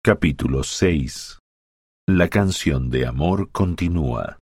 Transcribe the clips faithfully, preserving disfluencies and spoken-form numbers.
Capítulo seis. La canción de amor continúa.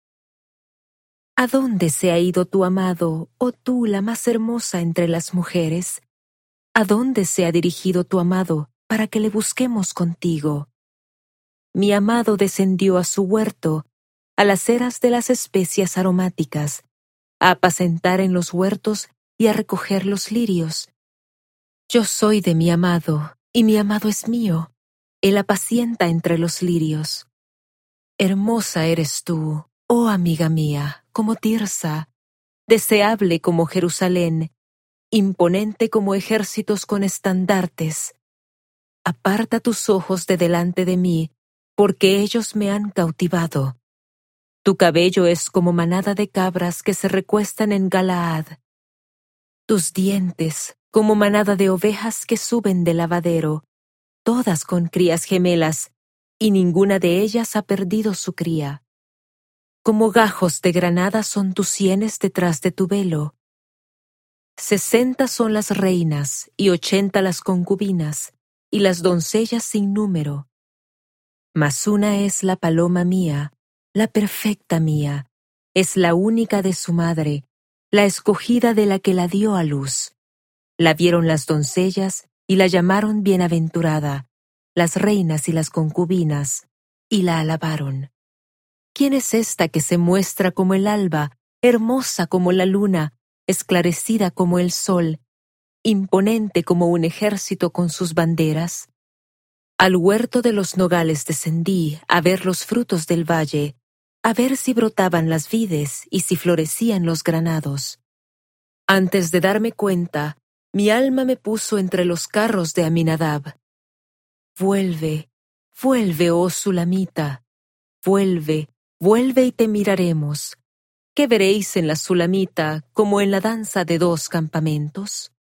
¿A dónde se ha ido tu amado, oh tú la más hermosa entre las mujeres? ¿A dónde se ha dirigido tu amado para que le busquemos contigo? Mi amado descendió a su huerto, a las eras de las especias aromáticas, a apacentar en los huertos y a recoger los lirios. Yo soy de mi amado, y mi amado es mío. Él apacienta entre los lirios. Hermosa eres tú, oh amiga mía, como Tirsa, deseable como Jerusalén, imponente como ejércitos con estandartes. Aparta tus ojos de delante de mí, porque ellos me han cautivado. Tu cabello es como manada de cabras que se recuestan en Galaad. Tus dientes, como manada de ovejas que suben del lavadero, todas con crías gemelas, y ninguna de ellas ha perdido su cría. Como gajos de granada son tus sienes detrás de tu velo. Sesenta son las reinas, y ochenta las concubinas, y las doncellas sin número. Mas una es la paloma mía, la perfecta mía, es la única de su madre, la escogida de la que la dio a luz. La vieron las doncellas, y la llamaron bienaventurada, las reinas y las concubinas, y la alabaron. ¿Quién es esta que se muestra como el alba, hermosa como la luna, esclarecida como el sol, imponente como un ejército con sus banderas? Al huerto de los nogales descendí a ver los frutos del valle, a ver si brotaban las vides y si florecían los granados. Antes de darme cuenta, mi alma me puso entre los carros de Aminadab. Vuelve, vuelve, oh Sulamita, vuelve, vuelve y te miraremos. ¿Qué veréis en la Sulamita como en la danza de dos campamentos?